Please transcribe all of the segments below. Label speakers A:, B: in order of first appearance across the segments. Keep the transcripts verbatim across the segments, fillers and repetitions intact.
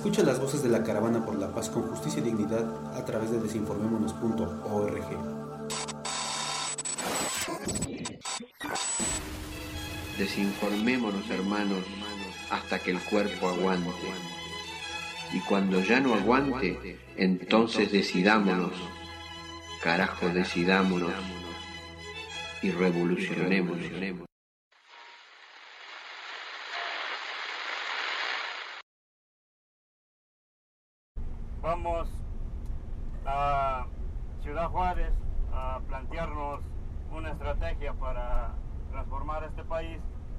A: Escucha las voces de la caravana por la paz con justicia y dignidad a través de desinformémonos punto org.
B: Desinformémonos, hermanos, hasta que el cuerpo aguante. Y cuando ya no aguante, entonces decidámonos. Carajo, decidámonos. Y revolucionemos.
C: Vamos a Ciudad Juárez a plantearnos una estrategia para transformar este país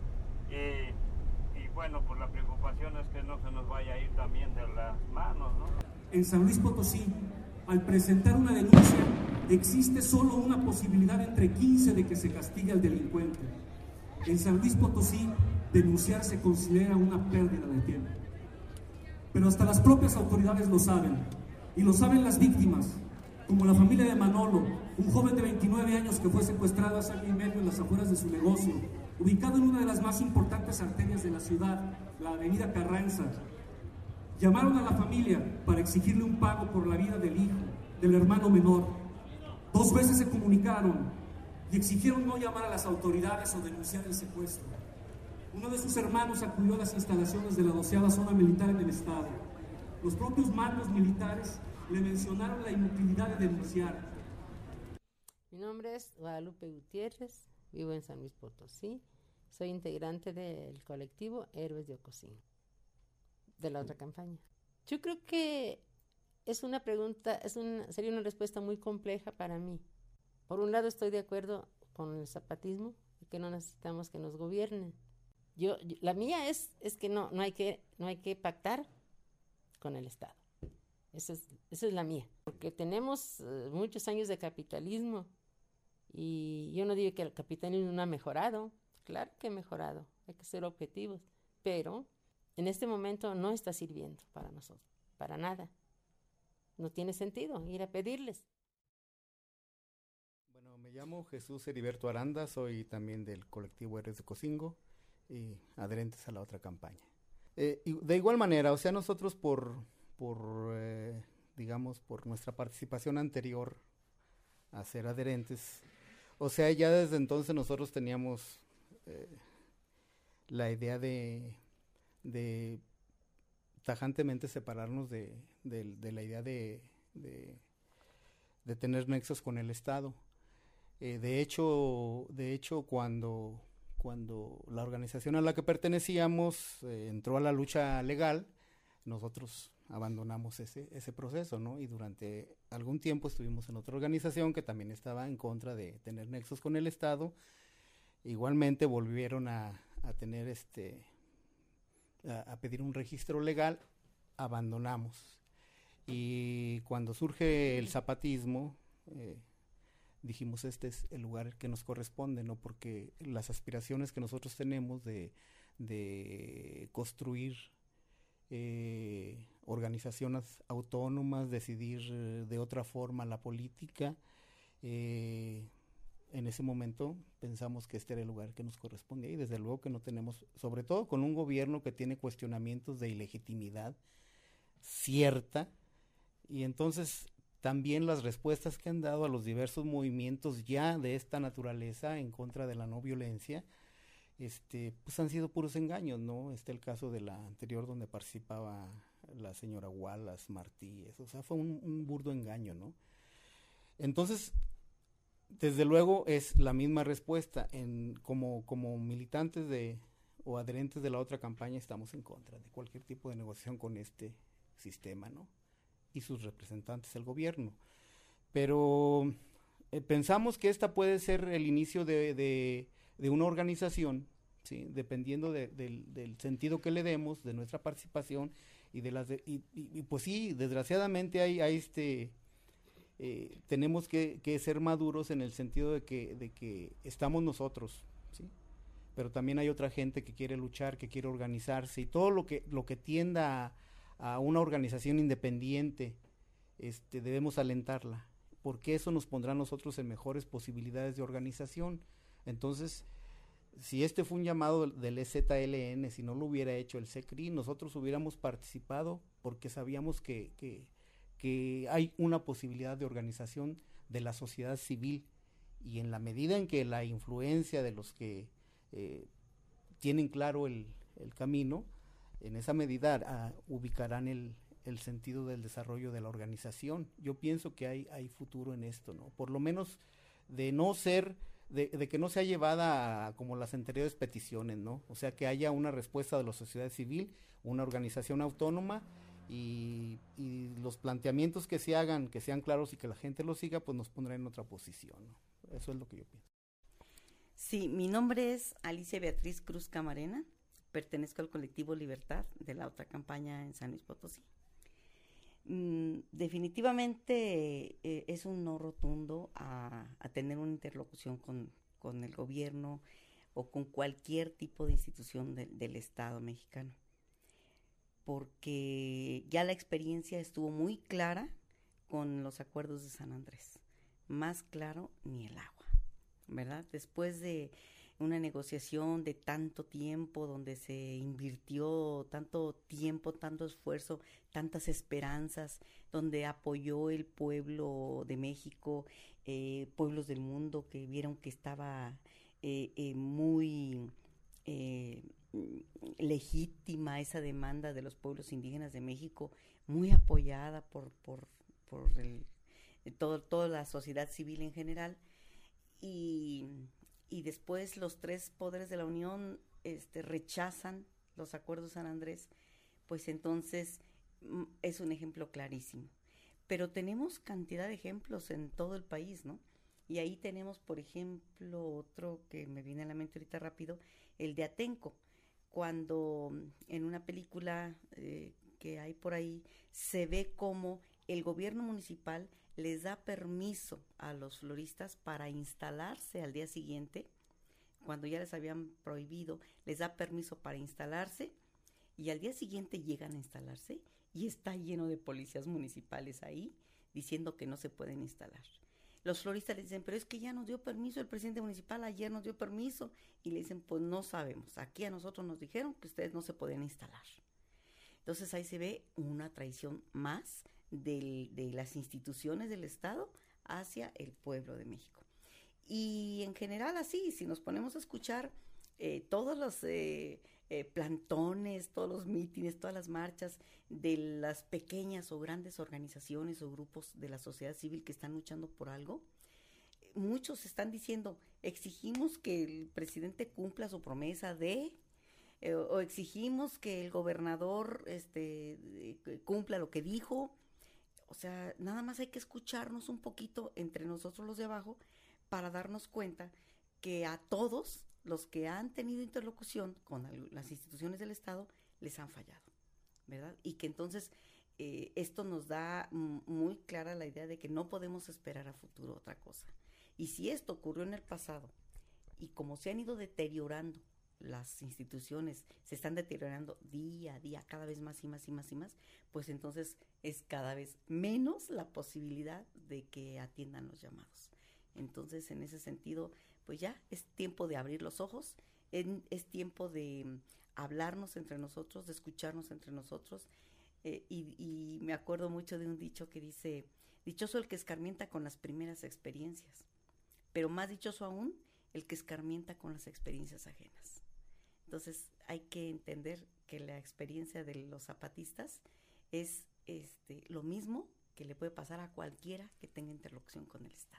C: y, y bueno, pues la preocupación es que no se nos vaya a ir también de las manos, ¿no?
D: En San Luis Potosí, al presentar una denuncia, existe solo una posibilidad entre quince de que se castigue al delincuente. En San Luis Potosí, denunciar se considera una pérdida de tiempo. Pero hasta las propias autoridades lo saben, y lo saben las víctimas, como la familia de Manolo, un joven de veintinueve años que fue secuestrado hace año y medio en las afueras de su negocio, ubicado en una de las más importantes arterias de la ciudad, la avenida Carranza. Llamaron a la familia para exigirle un pago por la vida del hijo, del hermano menor. Dos veces se comunicaron y exigieron no llamar a las autoridades o denunciar el secuestro. Uno de sus hermanos acudió a las instalaciones de la doceava zona militar en el estado. Los propios mandos militares le mencionaron la inutilidad de denunciar.
E: Mi nombre es Guadalupe Gutiérrez, vivo en San Luis Potosí. Soy integrante del colectivo Héroes de Ocosín, de la otra campaña. Yo creo que es una pregunta, es una, sería una respuesta muy compleja para mí. Por un lado estoy de acuerdo con el zapatismo, que no necesitamos que nos gobiernen. Yo, yo, la mía es, es que no, no, hay que no hay que pactar con el Estado. Esa es, esa es la mía. Porque tenemos uh, muchos años de capitalismo y yo no digo que el capitalismo no ha mejorado. Claro que ha mejorado, hay que ser objetivos. Pero en este momento no está sirviendo para nosotros, para nada. No tiene sentido ir a pedirles.
F: Bueno, me llamo Jesús Heriberto Aranda, soy también del colectivo Héroes de Ocosingo y adherentes a la otra campaña. Eh, y de igual manera, o sea, nosotros por, por eh, digamos, por nuestra participación anterior a ser adherentes, o sea, ya desde entonces nosotros teníamos eh, la idea de, de tajantemente separarnos de, de, de la idea de, de, de tener nexos con el Estado. Eh, de hecho, de hecho, cuando... Cuando la organización a la que pertenecíamos eh, entró a la lucha legal, nosotros abandonamos ese, ese proceso, ¿no? Y durante algún tiempo estuvimos en otra organización que también estaba en contra de tener nexos con el Estado. Igualmente volvieron a, a tener este, a, a pedir un registro legal, abandonamos. Y cuando surge el zapatismo, eh, dijimos, este es el lugar que nos corresponde, ¿no? Porque las aspiraciones que nosotros tenemos de, de construir eh, organizaciones autónomas, decidir eh, de otra forma la política, eh, en ese momento pensamos que este era el lugar que nos correspondía y desde luego que no tenemos, sobre todo con un gobierno que tiene cuestionamientos de ilegitimidad cierta, y entonces también las respuestas que han dado a los diversos movimientos ya de esta naturaleza en contra de la no violencia, este, pues han sido puros engaños, ¿no? Este el caso de la anterior donde participaba la señora Wallace Martí, eso, o sea, fue un, un burdo engaño, ¿no? Entonces, desde luego es la misma respuesta, en como, como militantes de o adherentes de la otra campaña estamos en contra de cualquier tipo de negociación con este sistema, ¿no? Y sus representantes, el gobierno. Pero eh, pensamos que esta puede ser el inicio de, de, de una organización, ¿sí? Dependiendo de, de, del sentido que le demos, de nuestra participación, y de las de, y, y, y pues sí, desgraciadamente hay, hay este eh, tenemos que, que ser maduros en el sentido de que, de que estamos nosotros, ¿sí? Pero también hay otra gente que quiere luchar, que quiere organizarse, y todo lo que, lo que tienda a a una organización independiente, este, debemos alentarla, porque eso nos pondrá a nosotros en mejores posibilidades de organización. Entonces, si este fue un llamado del E Z L N, si no lo hubiera hecho el C E C R I, nosotros hubiéramos participado porque sabíamos que, que, que hay una posibilidad de organización de la sociedad civil, y en la medida en que la influencia de los que eh, tienen claro el, el camino, en esa medida ah, ubicarán el, el sentido del desarrollo de la organización. Yo pienso que hay, hay futuro en esto, ¿no? Por lo menos de no ser, de, de que no sea llevada a, como las anteriores peticiones, ¿no? O sea, que haya una respuesta de la sociedad civil, una organización autónoma, y, y los planteamientos que se hagan, que sean claros y que la gente los siga, pues nos pondrá en otra posición, ¿no? Eso es lo que yo pienso.
G: Sí, mi nombre es Alicia Beatriz Cruz Camarena, pertenezco al colectivo Libertad de la otra campaña en San Luis Potosí. Mm, definitivamente eh, es un no rotundo a, a tener una interlocución con, con el gobierno o con cualquier tipo de institución de, del Estado mexicano, porque ya la experiencia estuvo muy clara con los acuerdos de San Andrés. Más claro ni el agua, ¿verdad? Después de una negociación de tanto tiempo, donde se invirtió tanto tiempo, tanto esfuerzo, tantas esperanzas, donde apoyó el pueblo de México, eh, pueblos del mundo que vieron que estaba eh, eh, muy eh, legítima esa demanda de los pueblos indígenas de México, muy apoyada por, por, por el Todo, toda la sociedad civil en general, y, y después los tres poderes de la Unión este, rechazan los acuerdos de San Andrés, pues entonces m- es un ejemplo clarísimo. Pero tenemos cantidad de ejemplos en todo el país, ¿no? Y ahí tenemos, por ejemplo, otro que me viene a la mente ahorita rápido, el de Atenco, cuando en una película eh, que hay por ahí se ve cómo el gobierno municipal les da permiso a los floristas para instalarse al día siguiente, cuando ya les habían prohibido, les da permiso para instalarse, y al día siguiente llegan a instalarse y está lleno de policías municipales ahí diciendo que no se pueden instalar. Los floristas les dicen, pero es que ya nos dio permiso el presidente municipal, ayer nos dio permiso, y le dicen, pues no sabemos, aquí a nosotros nos dijeron que ustedes no se pueden instalar. Entonces ahí se ve una traición más del, de las instituciones del Estado hacia el pueblo de México. Y en general así, si nos ponemos a escuchar eh, todos los eh, eh, plantones, todos los mítines, todas las marchas de las pequeñas o grandes organizaciones o grupos de la sociedad civil que están luchando por algo, muchos están diciendo, exigimos que el presidente cumpla su promesa de... Eh, o exigimos que el gobernador este, eh, cumpla lo que dijo. O sea, nada más hay que escucharnos un poquito entre nosotros los de abajo para darnos cuenta que a todos los que han tenido interlocución con el, las instituciones del Estado les han fallado, ¿verdad? Y que entonces eh, esto nos da m- muy clara la idea de que no podemos esperar a futuro otra cosa. Y si esto ocurrió en el pasado y como se han ido deteriorando las instituciones, se están deteriorando día a día, cada vez más y más y más y más, pues entonces es cada vez menos la posibilidad de que atiendan los llamados. Entonces, en ese sentido, pues ya es tiempo de abrir los ojos, en, es tiempo de um, hablarnos entre nosotros, de escucharnos entre nosotros, eh, y, y me acuerdo mucho de un dicho que dice, dichoso el que escarmienta con las primeras experiencias, pero más dichoso aún el que escarmienta con las experiencias ajenas. Entonces hay que entender que la experiencia de los zapatistas es este, lo mismo que le puede pasar a cualquiera que tenga interlocución con el Estado.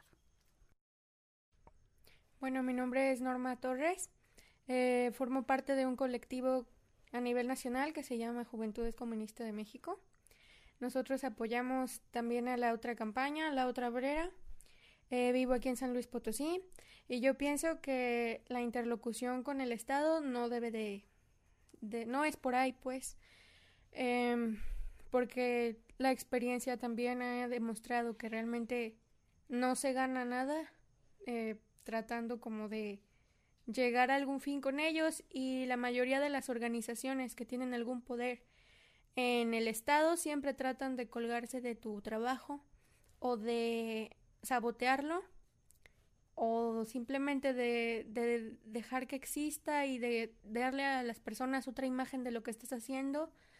H: Bueno, mi nombre es Norma Torres, eh, formo parte de un colectivo a nivel nacional que se llama Juventudes Comunistas de México. Nosotros apoyamos también a la otra campaña, la otra obrera. Eh, vivo aquí en San Luis Potosí y yo pienso que la interlocución con el Estado no debe de, de no es por ahí pues, eh, porque la experiencia también ha demostrado que realmente no se gana nada eh, tratando como de llegar a algún fin con ellos, y la mayoría de las organizaciones que tienen algún poder en el Estado siempre tratan de colgarse de tu trabajo o de sabotearlo o simplemente de, de dejar que exista y de, de darle a las personas otra imagen de lo que estás haciendo,